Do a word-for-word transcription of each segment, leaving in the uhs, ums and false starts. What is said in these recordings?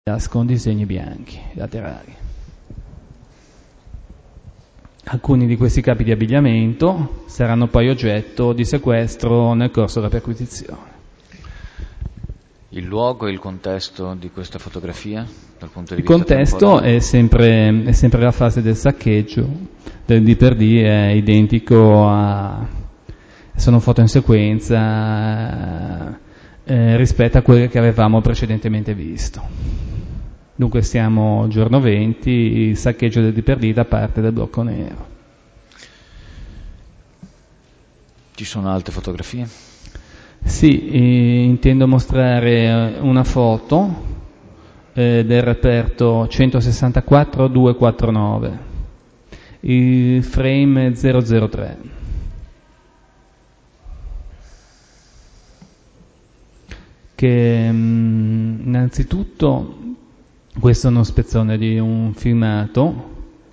con disegni bianchi laterali. Alcuni di questi capi di abbigliamento saranno poi oggetto di sequestro nel corso della perquisizione. Il luogo e il contesto di questa fotografia, dal punto di il vista contesto temporale? è sempre, è sempre la fase del saccheggio, del D per D è identico a... sono foto in sequenza eh, rispetto a quelle che avevamo precedentemente visto. Dunque siamo giorno venti, il saccheggio del D per D da parte del blocco nero. Ci sono altre fotografie? Sì, eh, intendo mostrare una foto eh, del reperto centosessantaquattro duecentoquarantanove, il frame zero zero tre. Che mh, innanzitutto questo è uno spezzone di un filmato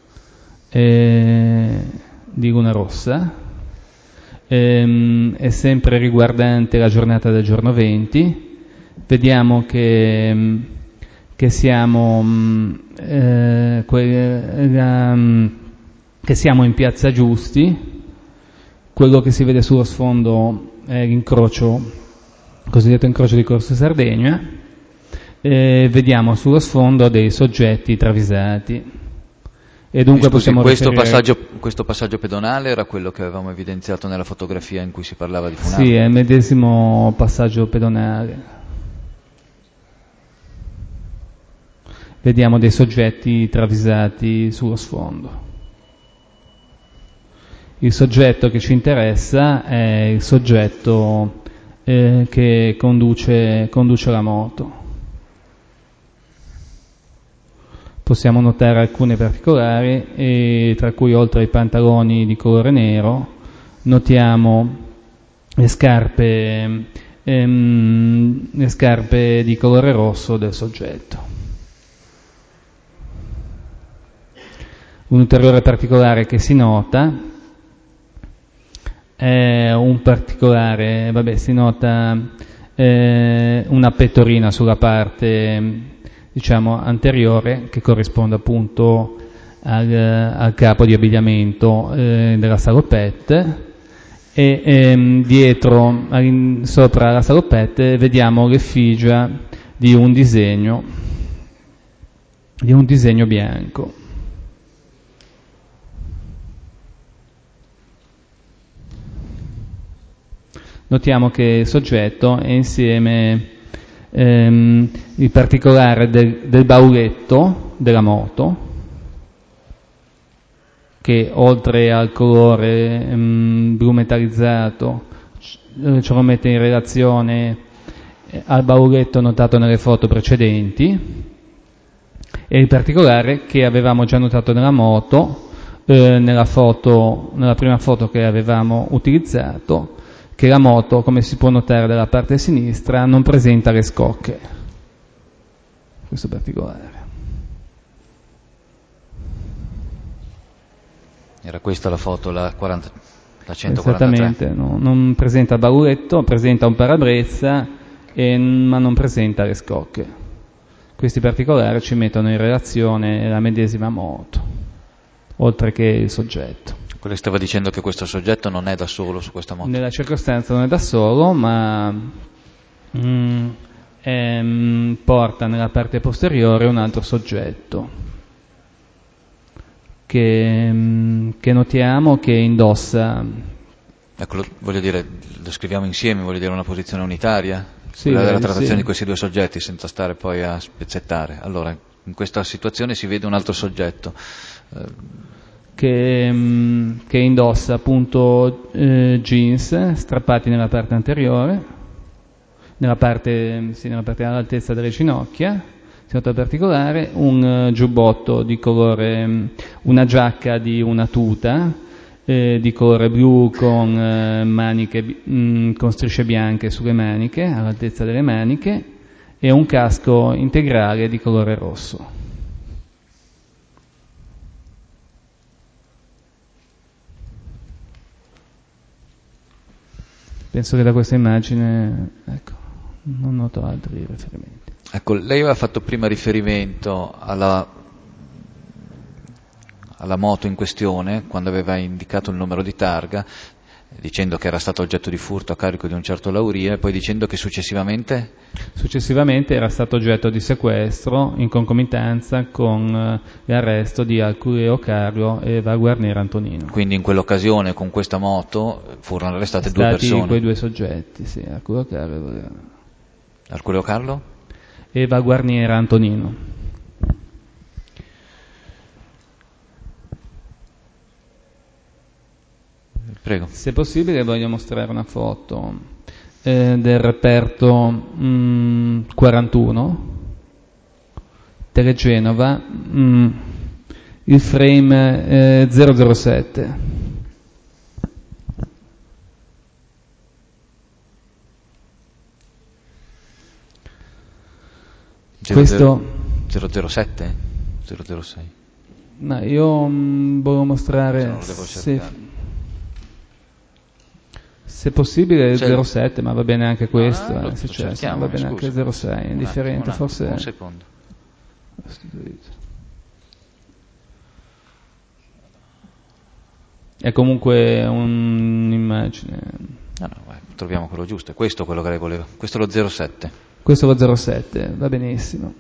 eh, di Luna Rossa, ehm, è sempre riguardante la giornata del giorno venti. Vediamo che, che siamo eh, que, la, che siamo in Piazza Giusti. Quello che si vede sullo sfondo è l'incrocio, il cosiddetto incrocio di Corso Sardegna. Eh, vediamo sullo sfondo dei soggetti travisati e dunque Scusi, possiamo questo riferire... passaggio, questo passaggio pedonale era quello che avevamo evidenziato nella fotografia in cui si parlava di Funaro? Sì, è il medesimo passaggio pedonale. Vediamo dei soggetti travisati sullo sfondo. Il soggetto che ci interessa è il soggetto eh, che conduce, conduce la moto. Possiamo notare alcuni particolari, e tra cui oltre ai pantaloni di colore nero notiamo le scarpe, ehm, le scarpe di colore rosso del soggetto. Un ulteriore particolare che si nota è un particolare, vabbè, si nota eh, una pettorina sulla parte diciamo anteriore che corrisponde appunto al, al capo di abbigliamento eh, della salopette e ehm, dietro in, sopra la salopette vediamo l'effigia di un disegno di un disegno bianco. Notiamo che il soggetto è insieme ehm, il particolare del, del bauletto della moto, che oltre al colore ehm, blu metallizzato ce lo mette in relazione al bauletto notato nelle foto precedenti, e il particolare che avevamo già notato nella moto, eh, nella, foto, nella prima foto che avevamo utilizzato, che la moto, come si può notare dalla parte sinistra, non presenta le scocche. Questo particolare. Era questa la foto, la, quaranta, la centoquarantatré? Esattamente, no, non presenta il bauletto, presenta un parabrezza, e, ma non presenta le scocche. Questi particolari ci mettono in relazione la medesima moto, oltre che il soggetto. Quello stava dicendo che questo soggetto non è da solo su questa moto? Nella circostanza non è da solo, ma mm, ehm, porta nella parte posteriore un altro soggetto che, mm, che notiamo che indossa... Ecco, voglio dire, lo scriviamo insieme, voglio dire una posizione unitaria? Sì, Quella della sì. trattazione di questi due soggetti, senza stare poi a spezzettare. Allora, in questa situazione si vede un altro soggetto. Eh, Che, che indossa appunto eh, jeans strappati nella parte anteriore, nella parte, sì, nella parte all'altezza delle ginocchia, si nota particolare, un uh, giubbotto di colore, una giacca di una tuta eh, di colore blu con eh, maniche, mh, con strisce bianche sulle maniche, all'altezza delle maniche, e un casco integrale di colore rosso. Penso che da questa immagine, ecco, non noto altri riferimenti. Ecco, lei aveva fatto prima riferimento alla, alla moto in questione, quando aveva indicato il numero di targa, dicendo che era stato oggetto di furto a carico di un certo Lauria, e poi dicendo che successivamente... Successivamente era stato oggetto di sequestro in concomitanza con eh, l'arresto di Arculeo Carlo e Eva Guarnera Antonino. Quindi in quell'occasione con questa moto furono arrestate due persone. Stati quei due soggetti, sì, Arculeo Carlo e Arculeo Carlo? Eva Guarniera Antonino. Prego. Se possibile voglio mostrare una foto eh, del reperto mh, quarantuno, Telegenova, mh, il frame eh, zero zero sette. Questo zero zero sette? zero zero sei? No, io mh, volevo mostrare Cioè, non lo devo se, se possibile C'è... zero sette, ma va bene anche questo, ah, eh, se c'è, cerchiamo, va bene scusa, anche zero sei, è indifferente, un forse un secondo. è comunque un'immagine. No, no, vai, troviamo quello giusto, è questo quello che lei voleva. Questo è lo zero sette. Questo è lo zero sette, va benissimo.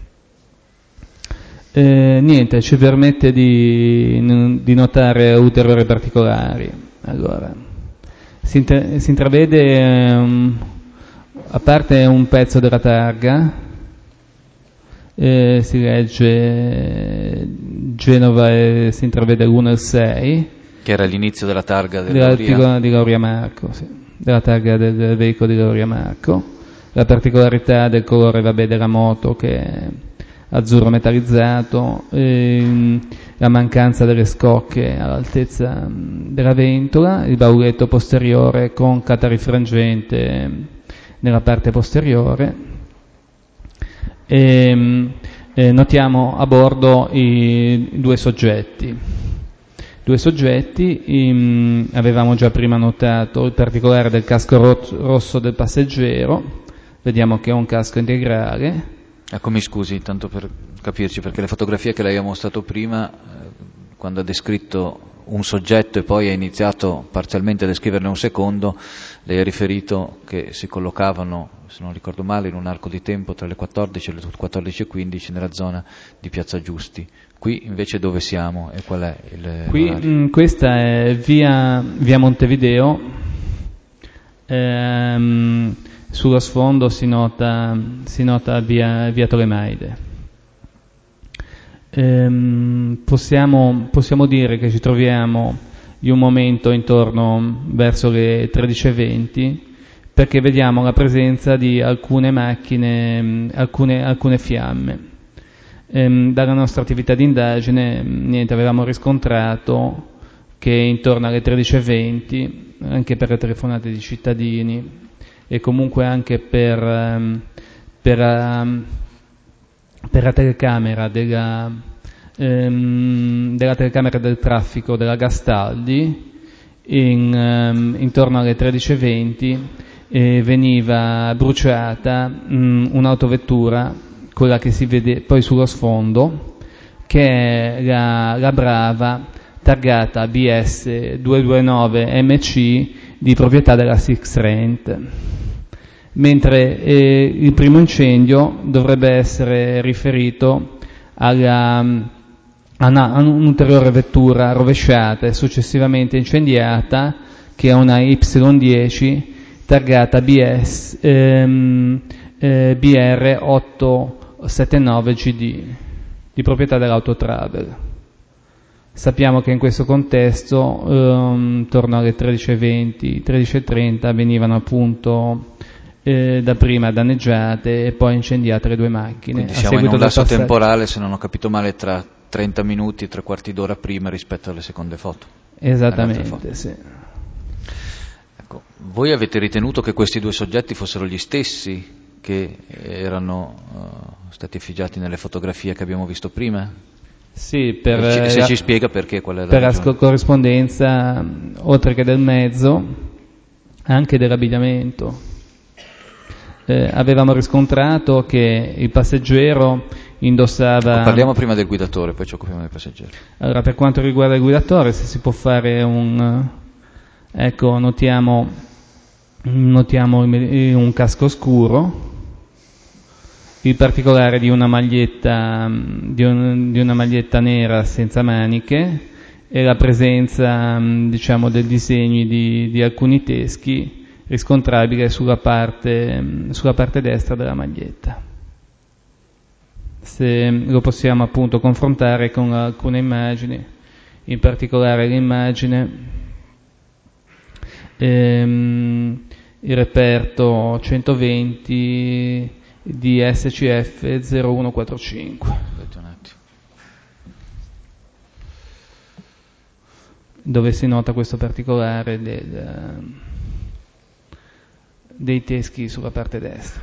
Eh, niente, ci permette di, di notare ulteriori particolari. Allora, si, inter, si intravede, um, a parte un pezzo della targa, eh, si legge Genova e si intravede l'uno e il sei. Che era l'inizio della targa dell'articolo di Lauria Marco, sì, della targa del veicolo di Lauria Marco. La particolarità del colore, vabbè, della moto, che è azzurro metallizzato, ehm, la mancanza delle scocche all'altezza della ventola, il bauletto posteriore con catarifrangente nella parte posteriore. E, eh, notiamo a bordo i due soggetti. Due soggetti, in, avevamo già prima notato il particolare del casco rosso del passeggero, vediamo che è un casco integrale. Ecco, mi scusi, tanto per capirci, perché le fotografie che lei ha mostrato prima, eh, quando ha descritto un soggetto e poi ha iniziato parzialmente a descriverne un secondo, lei ha riferito che si collocavano, se non ricordo male, in un arco di tempo tra le quattordici e le quattordici e quindici nella zona di Piazza Giusti. Qui invece dove siamo e qual è il Qui mh, questa è via, via Montevideo, ehm, sullo sfondo si nota, si nota via, via Tolemaide. Ehm, possiamo, possiamo dire che ci troviamo in un momento intorno verso le tredici e venti, perché vediamo la presenza di alcune macchine, alcune, alcune fiamme. Ehm, dalla nostra attività di indagine, niente, avevamo riscontrato che intorno alle tredici e venti, anche per le telefonate di cittadini e comunque anche per, per, per la telecamera della, ehm, della telecamera del traffico della Gastaldi, in, um, intorno alle tredici e venti eh, veniva bruciata um, un'autovettura, quella che si vede poi sullo sfondo, che è la, la Brava, targata B S duecentoventinove M C di proprietà della Six Rent, mentre eh, il primo incendio dovrebbe essere riferito alla, a, una, a un'ulteriore vettura rovesciata e successivamente incendiata, che è una Y dieci targata B S ehm, eh, B R ottocentosettantanove G D di proprietà dell'Autotravel. Sappiamo che in questo contesto, ehm, intorno alle tredici e venti, tredici e trenta, venivano appunto eh, da prima danneggiate e poi incendiate le due macchine. Quindi siamo in un lasso temporale, se non ho capito male, tra trenta minuti e tre quarti d'ora prima rispetto alle seconde foto. Esattamente, foto. Sì. Ecco, voi avete ritenuto che questi due soggetti fossero gli stessi che erano uh, stati effigiati nelle fotografie che abbiamo visto prima? Sì, per, se, se ci spiega perché, qual è la per ragione? la corrispondenza, oltre che del mezzo, anche dell'abbigliamento. eh, avevamo riscontrato che il passeggero indossava... Parliamo prima del guidatore, poi ci occupiamo del passeggero. Allora, per quanto riguarda il guidatore, se si può fare un... Ecco, notiamo, notiamo un casco scuro, il particolare di una maglietta, di, un, di una maglietta nera senza maniche e la presenza, diciamo, del disegno di, di alcuni teschi riscontrabile sulla parte, sulla parte destra della maglietta. Se lo possiamo appunto confrontare con alcune immagini, in particolare l'immagine, ehm, il reperto centoventi di S C F zero uno quattro cinque. Aspetta un attimo. Dove si nota questo particolare del, dei teschi sulla parte destra.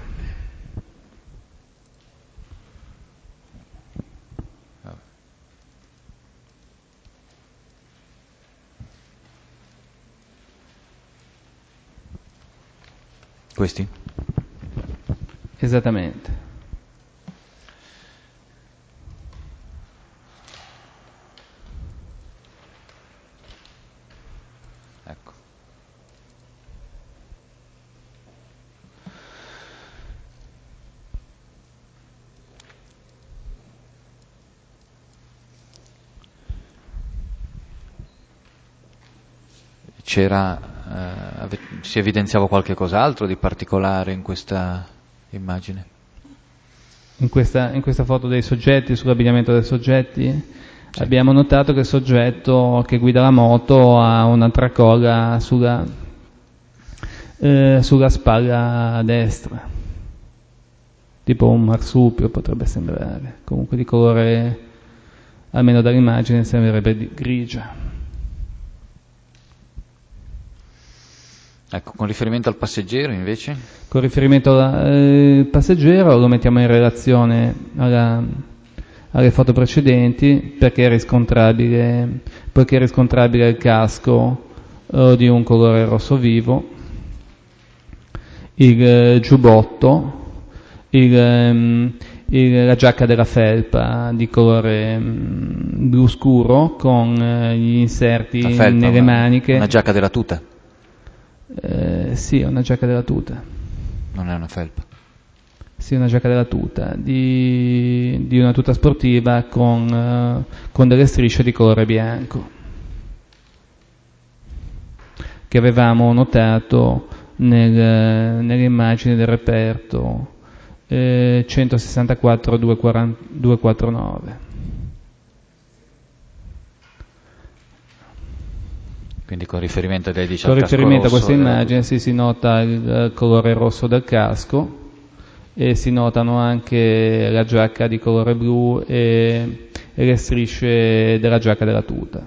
Questi? Esattamente. Ecco. C'era, eh, si evidenziava qualche cos'altro di particolare in questa immagine? In questa, in questa foto dei soggetti, sull'abbigliamento dei soggetti, sì. Abbiamo notato che il soggetto che guida la moto ha una tracolla sulla, eh, sulla spalla destra, tipo un marsupio potrebbe sembrare, comunque di colore, almeno dall'immagine, sembrerebbe di grigia. Ecco, con riferimento al passeggero invece? Con riferimento al eh, passeggero lo mettiamo in relazione alla, alle foto precedenti perché è riscontrabile, poiché è riscontrabile il casco eh, di un colore rosso vivo, il eh, giubbotto, il, ehm, il, la giacca della felpa di colore mh, blu scuro con eh, gli inserti felpa, nelle una, maniche. Una giacca della tuta? Eh, sì, una giacca della tuta. Non è una felpa? Sì, una giacca della tuta, di, di una tuta sportiva con, uh, con delle strisce di colore bianco, che avevamo notato nel, nelle immagini del reperto eh, centosessantaquattro duecentoquarantanove. Quindi con riferimento, lei dice, al con riferimento a questa rosso, immagine sì, si nota il colore rosso del casco e si notano anche la giacca di colore blu e, e le strisce della giacca della tuta.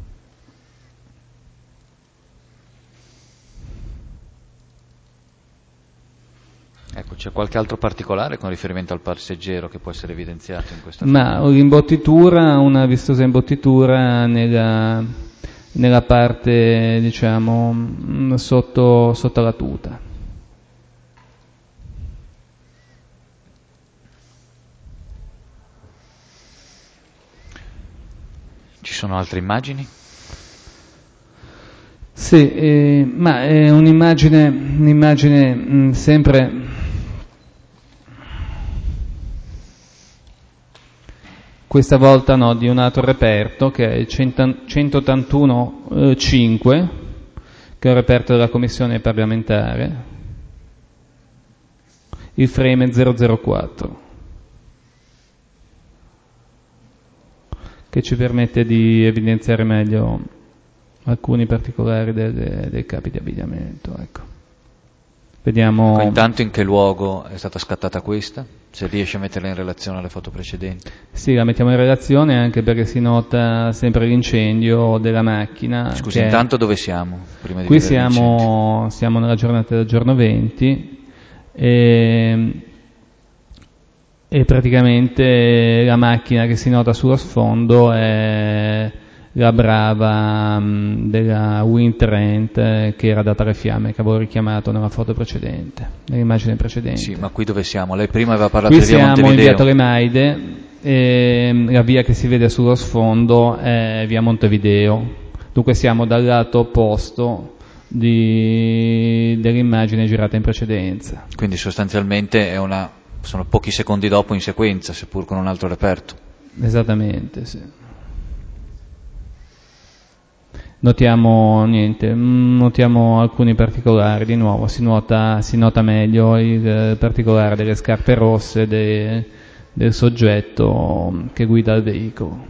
Ecco, c'è qualche altro particolare con riferimento al passeggero che può essere evidenziato in questa foto? Ma un'imbottitura, una vistosa imbottitura nella, nella parte, diciamo, sotto, sotto la tuta. Ci sono altre immagini? Sì, eh, ma è un'immagine, un'immagine mh, sempre questa volta no, di un altro reperto che è il centottantuno cinque, che è un reperto della Commissione parlamentare, il frame zero zero quattro, che ci permette di evidenziare meglio alcuni particolari delle, dei capi di abbigliamento. Ecco. Vediamo. Intanto in che luogo è stata scattata questa? Se riesce a metterla in relazione alle foto precedenti. Sì, la mettiamo in relazione anche perché si nota sempre l'incendio della macchina. Scusi, intanto dove siamo? Prima di qui siamo, siamo nella giornata del giorno venti e, e praticamente la macchina che si nota sullo sfondo è la brava mh, della Wintrent eh, che era data alle fiamme, che avevo richiamato nella foto precedente, nell'immagine precedente. Sì, ma qui dove siamo? Lei prima aveva parlato Qui di via siamo in Montevideo. via Tolemaide, e la via che si vede sullo sfondo è via Montevideo, dunque siamo dal lato opposto di, dell'immagine girata in precedenza. Quindi sostanzialmente è una, sono pochi secondi dopo in sequenza, seppur con un altro reperto. Esattamente, sì. Notiamo niente, notiamo alcuni particolari, di nuovo si nota, si nota meglio il particolare delle scarpe rosse de, del soggetto che guida il veicolo.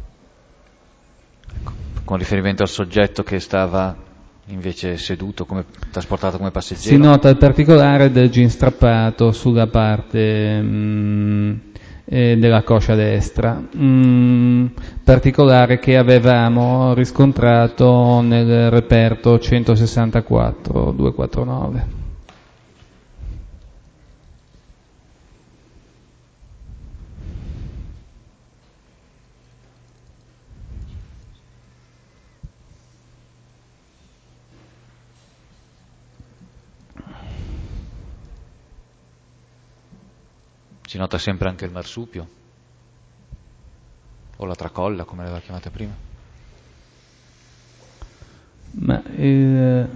Con riferimento al soggetto che stava invece seduto, come, trasportato come passeggero. Si nota il particolare del jean strappato sulla parte mh, eh, della coscia destra, mh, particolare che avevamo riscontrato nel reperto centosessantaquattro duecentoquarantanove. Si nota sempre anche il marsupio, o la tracolla, come l'aveva chiamata prima. Ma il,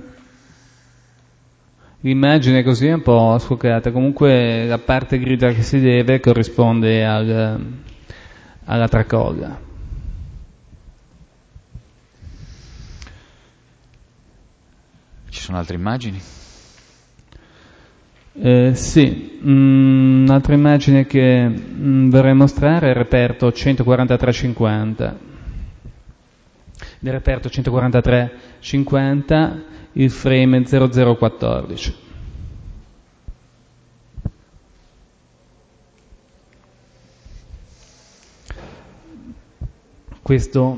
l'immagine così è un po' sfocata, comunque la parte grigia che si deve corrisponde al, alla tracolla. Ci sono altre immagini? Eh, sì, mm, un'altra immagine che mm, vorrei mostrare è il reperto centoquarantatré cinquanta. Nel reperto centoquarantatré cinquanta il frame zero zero quattordici. Questo,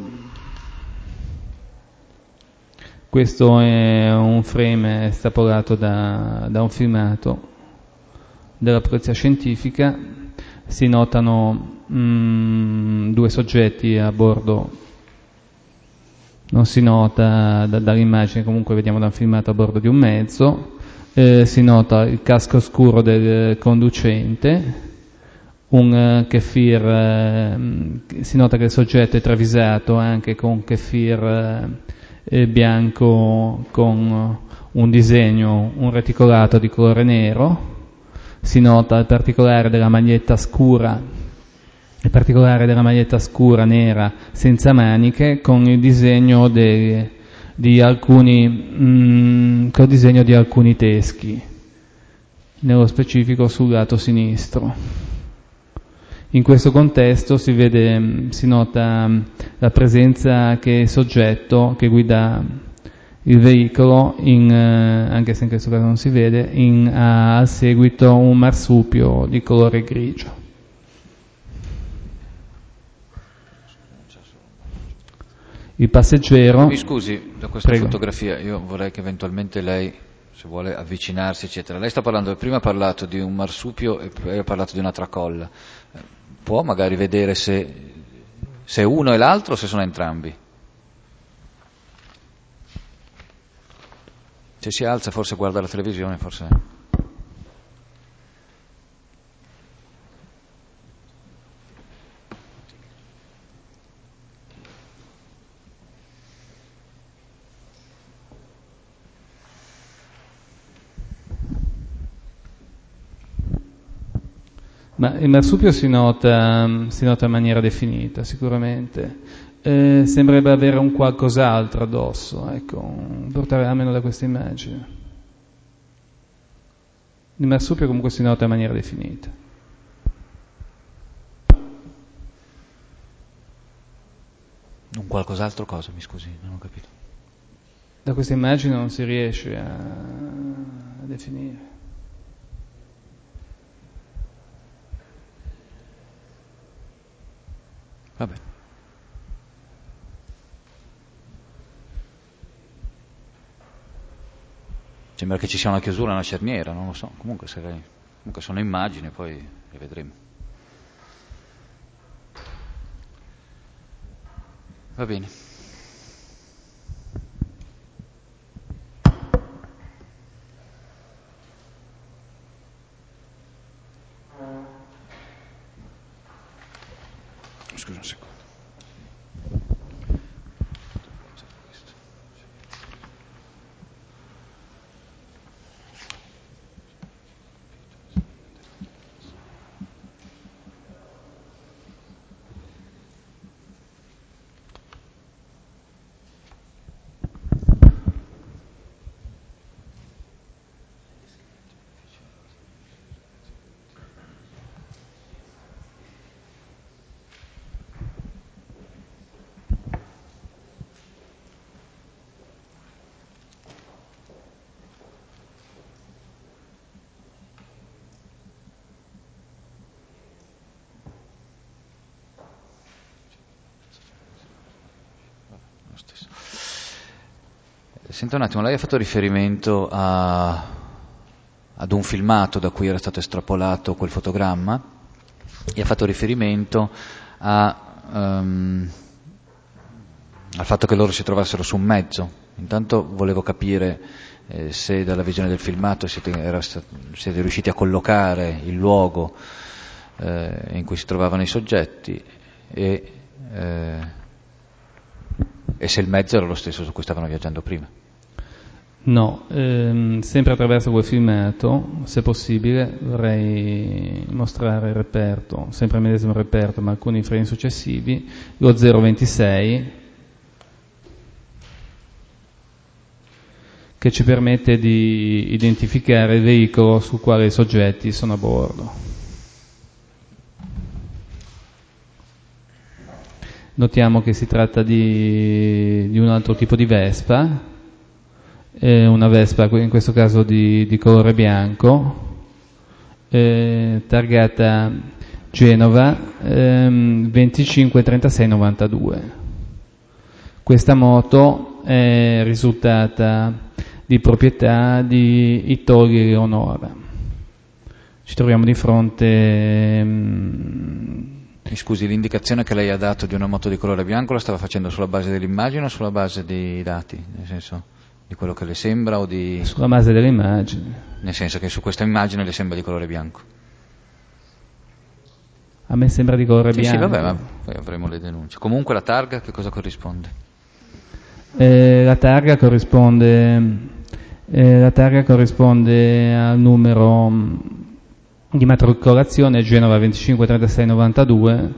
questo è un frame estapolato da, da un filmato della polizia scientifica. Si notano mm, due soggetti a bordo, non si nota da, dall'immagine, comunque vediamo da un filmato a bordo di un mezzo, eh, si nota il casco scuro del conducente, un kefir, eh, si nota che il soggetto è travisato anche con kefir eh, bianco con un disegno, un reticolato di colore nero. Si nota il particolare della maglietta scura, il particolare della maglietta scura nera senza maniche con il disegno de, di alcuni mh, con il disegno di alcuni teschi, nello specifico sul lato sinistro. In questo contesto si vede, si nota la presenza che il soggetto che guida il veicolo, in, anche se in questo caso non si vede, in, ha al seguito un marsupio di colore grigio. Il passeggero... Mi scusi, da questa Prego. fotografia io vorrei che eventualmente lei, se vuole avvicinarsi, eccetera. Lei sta parlando, prima ha parlato di un marsupio e poi ha parlato di una tracolla. Può magari vedere se, se uno è l'altro o se sono entrambi? Se si alza forse guarda la televisione, forse... Ma il marsupio si nota, si nota in maniera definita, sicuramente. Eh, sembrerebbe avere un qualcos'altro addosso, ecco, portare almeno da questa immagine. Il marsupio comunque si nota in maniera definita. Un qualcos'altro cosa, mi scusi, non ho capito. Da questa immagine non si riesce a, a definire. Vabbè. Sembra che ci sia una chiusura, una cerniera, non lo so. Comunque, se lei... Comunque sono immagini, poi le vedremo. Va bene. scusa un secondo. Senta un attimo, lei ha fatto riferimento a, ad un filmato da cui era stato estrapolato quel fotogramma e ha fatto riferimento a, um, al fatto che loro si trovassero su un mezzo. Intanto volevo capire eh, se dalla visione del filmato siete, era, siete riusciti a collocare il luogo eh, in cui si trovavano i soggetti e, eh, e se il mezzo era lo stesso su cui stavano viaggiando prima. No, ehm, sempre attraverso quel filmato, se possibile, vorrei mostrare il reperto, sempre il medesimo reperto, ma alcuni frame successivi, lo zero ventisei, che ci permette di identificare il veicolo sul quale i soggetti sono a bordo. Notiamo che si tratta di, di un altro tipo di Vespa, eh, una Vespa in questo caso di, di colore bianco, eh, targata Genova ehm, venticinque trentasei novantadue. Questa moto è risultata di proprietà di Ittori Leonora. Ci troviamo di fronte... Ehm, Mi scusi, l'indicazione che lei ha dato di una moto di colore bianco la stava facendo sulla base dell'immagine o sulla base dei dati? Nel senso, di quello che le sembra o di... Sulla base delle immagini. Nel senso che su questa immagine le sembra di colore bianco? A me sembra di colore sì, bianco. Sì, vabbè, ma poi avremo le denunce. Comunque la targa che cosa corrisponde? Eh, la targa corrisponde... Eh, la targa corrisponde al numero di matricolazione Genova venticinque trentasei novantadue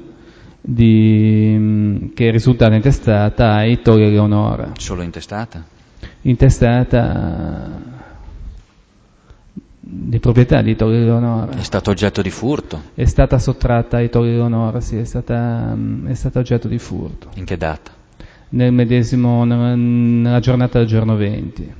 di, che è risultata intestata a Ittori Leonora. Solo intestata? Intestata di proprietà di Ittori Leonora. È stato oggetto di furto? È stata sottratta a Ittori Leonora, sì, è stata, è stata oggetto di furto. In che data? Nel medesimo, nella, nella giornata del giorno venti.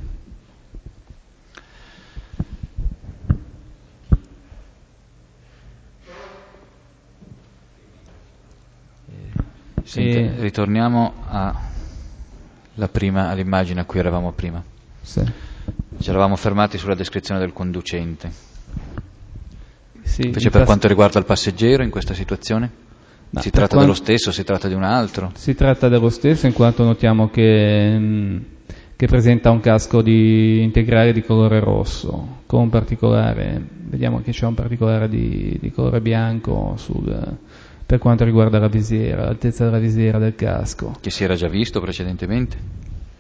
Senta, E... ritorniamo alla prima, all'immagine a cui eravamo prima. Sì. Ci eravamo fermati sulla descrizione del conducente. Sì, Invece per quanto riguarda il passeggero in questa situazione? No, si tratta quanto... dello stesso, si tratta di un altro? Si tratta dello stesso, in quanto notiamo che, mh, che presenta un casco di integrale di colore rosso, con un particolare, vediamo che c'è un particolare di, di colore bianco sul, per quanto riguarda la visiera, l'altezza della visiera del casco. Che si era già visto precedentemente?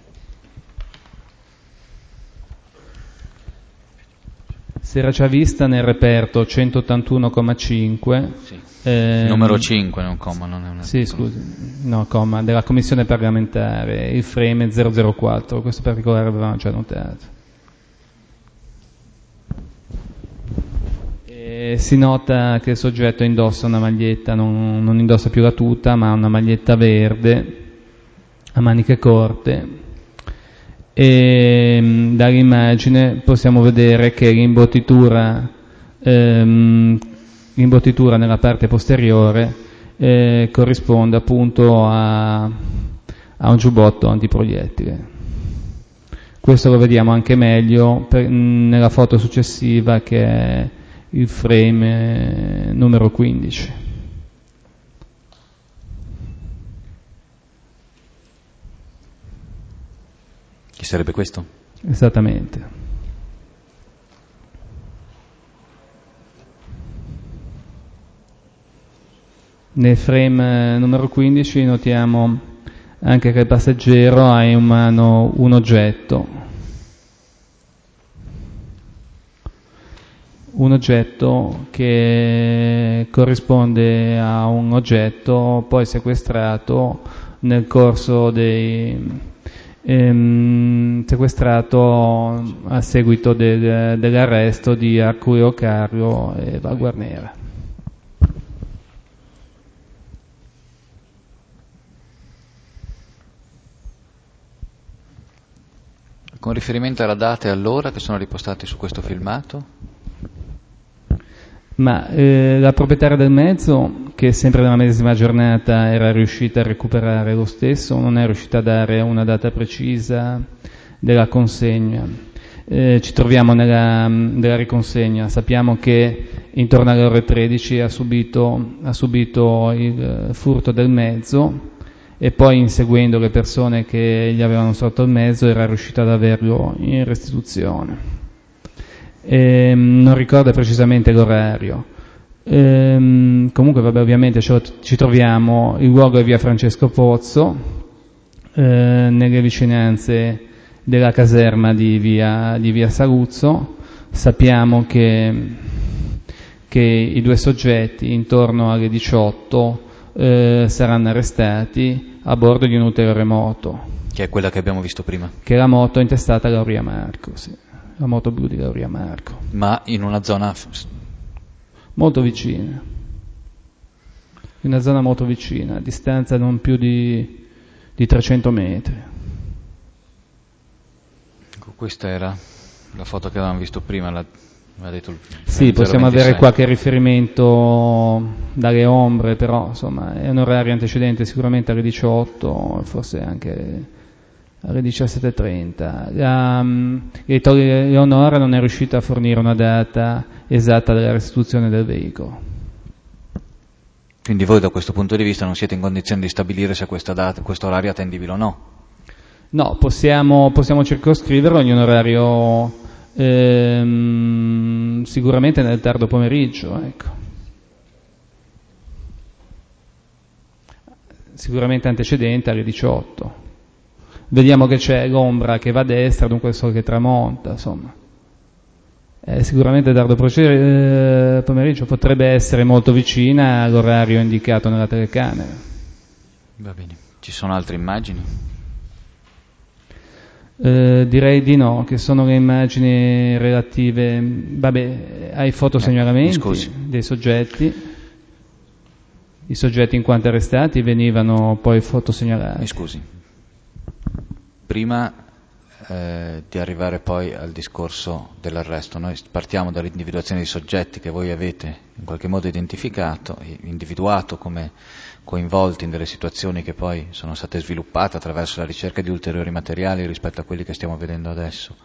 Si era già vista nel reperto centottantuno virgola cinque. Sì. Ehm, numero cinque, non comma, non è una... Sì, scusi, no, comma, della commissione parlamentare, il frame zero zero quattro, questo particolare avevamo già notato. E si nota che il soggetto indossa una maglietta, non, non indossa più la tuta, ma una maglietta verde, a maniche corte, e dall'immagine possiamo vedere che l'imbottitura, ehm, l'imbottitura nella parte posteriore eh, corrisponde appunto a, a un giubbotto antiproiettile. Questo lo vediamo anche meglio per, nella foto successiva, che è il frame numero quindici. Chi sarebbe questo? Esattamente. Nel frame numero quindici notiamo anche che il passeggero ha in mano un oggetto, un oggetto che corrisponde a un oggetto poi sequestrato nel corso dei ehm, sequestrato a seguito del, dell'arresto di Arcurio Cario e Val Guarnera. Con riferimento alla data e all'ora che sono ripostati su questo filmato? Ma eh, la proprietaria del mezzo, che sempre nella medesima giornata era riuscita a recuperare lo stesso, non è riuscita a dare una data precisa della consegna. Eh, ci troviamo nella, nella riconsegna, sappiamo che intorno alle ore tredici ha subito, ha subito il furto del mezzo e poi, inseguendo le persone che gli avevano sorto il mezzo, era riuscita ad averlo in restituzione. E non ricorda precisamente l'orario. E, comunque, vabbè, ovviamente ci troviamo, il luogo è via Francesco Pozzo, eh, nelle vicinanze della caserma di via, di via Saluzzo. Sappiamo che, che i due soggetti intorno alle diciotto eh, saranno arrestati a bordo di un ulteriore moto. Che è quella che abbiamo visto prima. Che è la moto intestata a Lauria Marco, sì. La moto blu di Lauria Marco. Ma in una zona molto vicina. In una zona molto vicina, a distanza non più di, di trecento metri. Questa era la foto che avevamo visto prima, la, aveva detto il sì, possiamo avere qualche riferimento dalle ombre, però insomma è un orario antecedente sicuramente alle diciotto, forse anche alle diciassette e trenta. La, l'editore Leonora non è riuscita a fornire una data esatta della restituzione del veicolo. Quindi voi da questo punto di vista non siete in condizione di stabilire se questa data, questo orario è attendibile o no? No, possiamo, possiamo circoscriverlo in un orario ehm, sicuramente nel tardo pomeriggio, ecco. Sicuramente antecedente alle diciotto. Vediamo che c'è l'ombra che va a destra, dunque il sole che tramonta, insomma. Eh, sicuramente tardo eh, pomeriggio, potrebbe essere molto vicina all'orario indicato nella telecamera. Va bene. Ci sono altre immagini? Eh, direi di no, che sono le immagini relative, vabbè, ai fotosegnalamenti eh, dei soggetti. I soggetti in quanto arrestati venivano poi fotosegnalati. Mi scusi. Prima eh, di arrivare poi al discorso dell'arresto, noi partiamo dall'individuazione dei soggetti che voi avete in qualche modo identificato, individuato come coinvolti in delle situazioni che poi sono state sviluppate attraverso la ricerca di ulteriori materiali rispetto a quelli che stiamo vedendo adesso,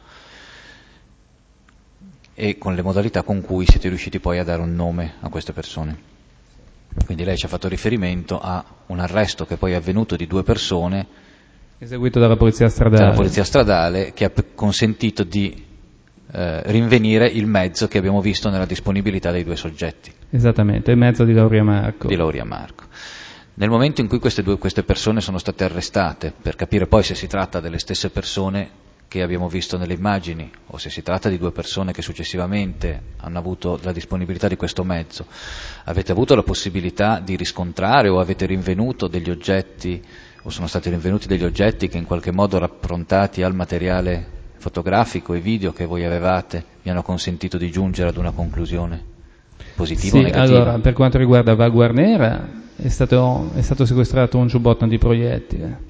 e con le modalità con cui siete riusciti poi a dare un nome a queste persone. Quindi lei ci ha fatto riferimento a un arresto che poi è avvenuto di due persone eseguito dalla polizia stradale, dalla polizia stradale che ha consentito di eh, rinvenire il mezzo che abbiamo visto nella disponibilità dei due soggetti. Esattamente, il mezzo di Lauria Marco. Di Lauria Marco. Nel momento in cui queste due queste persone sono state arrestate, per capire poi se si tratta delle stesse persone che abbiamo visto nelle immagini o se si tratta di due persone che successivamente hanno avuto la disponibilità di questo mezzo, avete avuto la possibilità di riscontrare o avete rinvenuto degli oggetti o sono stati rinvenuti degli oggetti che in qualche modo rapprontati al materiale fotografico e video che voi avevate vi hanno consentito di giungere ad una conclusione positiva sì, o negativa? Allora, per quanto riguarda Val Guarnera è stato, è stato sequestrato un giubbotto antiproiettile.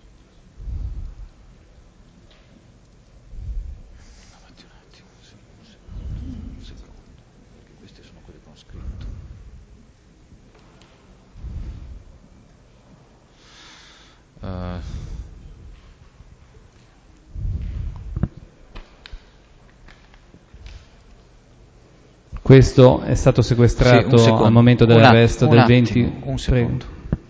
Uh, Questo è stato sequestrato sì, al momento dell'arresto un del attimo, venti. Un secondo.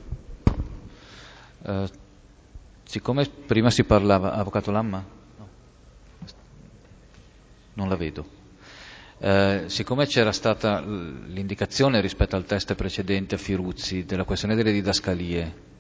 Uh, siccome prima si parlava, avvocato Lamma? No. Non la vedo. Eh, siccome c'era stata l'indicazione rispetto al test precedente a Firuzzi della questione delle didascalie,